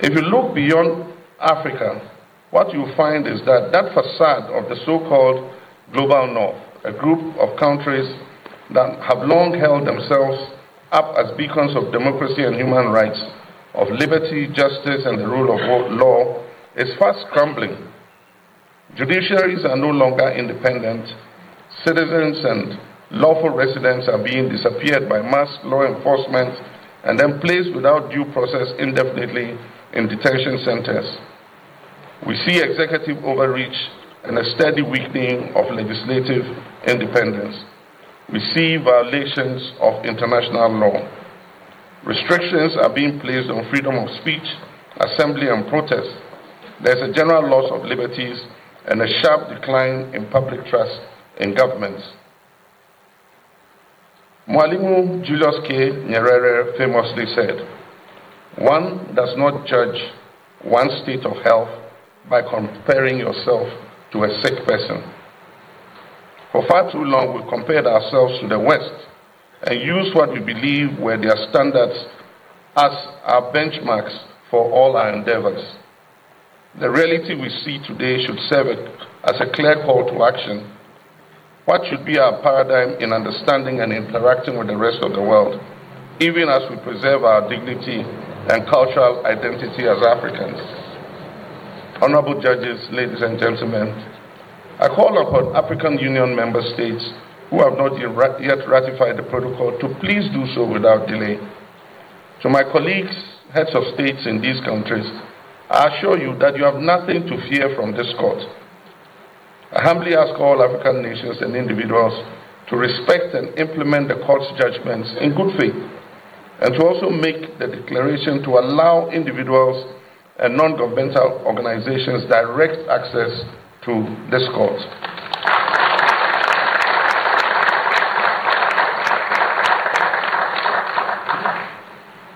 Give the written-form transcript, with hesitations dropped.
If you look beyond Africa, what you find is that facade of the so-called Global North, a group of countries that have long held themselves up as beacons of democracy and human rights, of liberty, justice, and the rule of law, is fast crumbling. Judiciaries are no longer independent. Citizens and lawful residents are being disappeared by mass law enforcement and then placed without due process indefinitely in detention centers. We see executive overreach and a steady weakening of legislative independence. We see violations of international law. Restrictions are being placed on freedom of speech, assembly, and protest. There's a general loss of liberties and a sharp decline in public trust in governments. Mwalimu Julius K. Nyerere famously said, "One does not judge one's state of health by comparing yourself to a sick person." For far too long, we compared ourselves to the West and used what we believe were their standards as our benchmarks for all our endeavors. The reality we see today should serve as a clear call to action. What should be our paradigm in understanding and interacting with the rest of the world, even as we preserve our dignity and cultural identity as Africans? Honorable judges, ladies and gentlemen, I call upon African Union member states who have not yet ratified the protocol to please do so without delay. To my colleagues, heads of states in these countries, I assure you that you have nothing to fear from this court. I humbly ask all African nations and individuals to respect and implement the court's judgments in good faith, and to also make the declaration to allow individuals and non-governmental organizations direct access to this court.